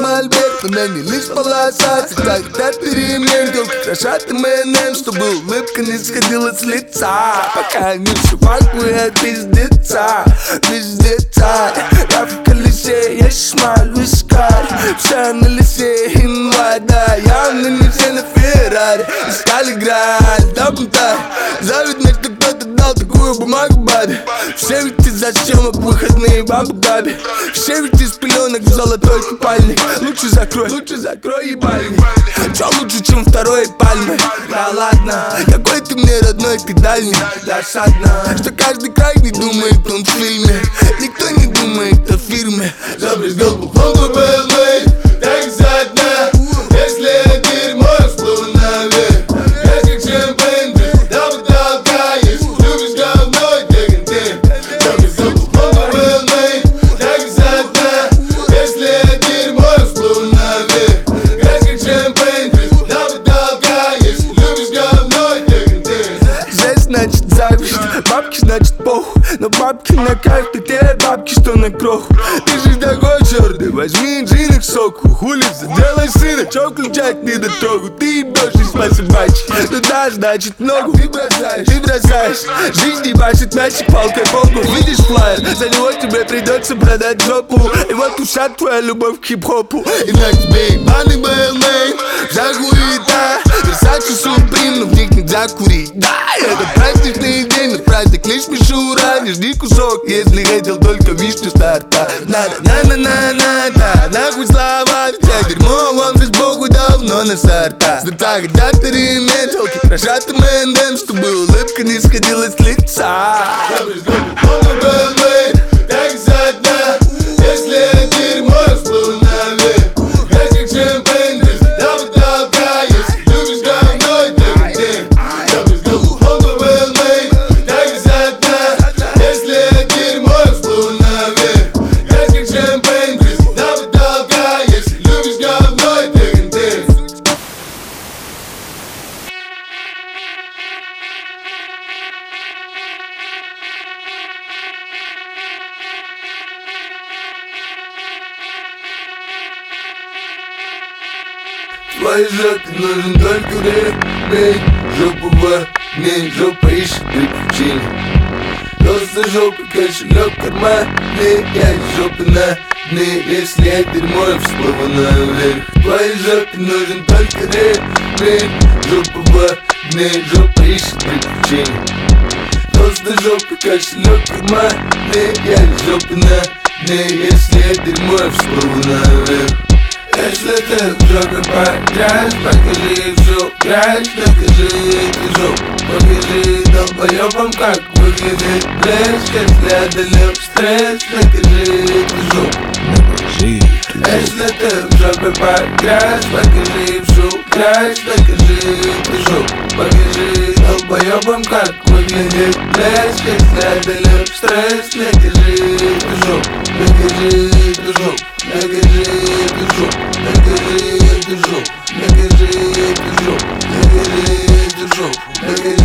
мольберт, но на ней лишь полоса. Всегда хотят перемен, телки крошат МНМ, чтобы улыбка не сходила с лица. Пока они все факуют пиздеца, пиздеца. Я в колесе, я шмаль, вискарь. Вся на лесе, инвайда. Явно не все на Феррари. Искали граль, дабунтарь. Завидно, что кто-то дал такую бумагу бабе. Все ведь из-за съемок выходные в Абу-Даби. Все ведь из пеленок в золотой купальник. Лучше закрой ебальник. Чё лучше, чем второй пальмы? Да ладно, какой ты мне родной, ты дальний. Досадно, что каждый край не думает, он в фильме. Никто не думает о фирме. Забрызгал бухлом по БЛМ, так задно. Если дерьмо всплыло наверх, я как шампейн, да потолкаешь. Любишь говно и ты контент. Забрызгал бухлом по БЛМ, так задно. Если дерьмо всплыло наверх, я как шампейн, да потолкаешь. Любишь говно и ты контент. Здесь значит зависть, бабки значит похуй. Но бабки на кайф, ты те бабки, что на кроху. Ты же такой черный, возьми джин к соку. Хули сделай сына, чё включать не дотрогу. Ты ебёшь из собачки, ну да, значит ногу. Ты бросаешь, жизнь ебашит мячик палкой по лбу. Видишь флайер, за него тебе придется продать жопу. И вот ушат твоя любовь к хип-хопу. И на тебе ебаный БЛМ, вся хуета. Версачи Суприм, но в них нельзя курить. Да, это праздничный день, но праздник лишь мишура. Не жди кусок, если хотел только вишню старта. Надо, на-на-на-на-на, нахуй слова. Вся дерьмо, вам же сбоку давно на сорта. Сдата хотят перемен, телки крошат МНМ, чтобы улыбка не сходила с лица. Так задно, если дерьмо всплыло наверх. Я как шампейн, да потолкаешь. Любишь говно и ты контент. Я брызгал бухлом по БЛМ, так задно. Если дерьмо всплыло наверх. Я как шампейн, да потолкаешь. Любишь говно и ты контент. В твоей жопе нужен только ремень. Жопа в огне, жопа ищет приключений. Просто жопа, кошелек в кармане. Я из жопы на дне, если я дерьмо, я всплыву наверх. В твоей жопе нужен только ремень. Жопа в огне, жопа ищет приключений. Просто жопа, кошелек в кармане. Я из жопы на дне, если я дерьмо, я всплыву наверх. Если ты в жопе поиграешь, покажи всю грязь, докажи эти жопы. Покажи долбоёбам, как выглядит блеск. Если одолел стресс, докажи эти жопы. Если ты в жопе поиграешь, покажи всю грязь, докажи эти жопы. Покажи долбоёбам, как выглядит блеск. Если одолел стресс, докажи эти жопы. Докажи эти жопы. Докажи эту жопу, докажи эту жопу, докажи эту жопу, докажи эту жопу, докажи.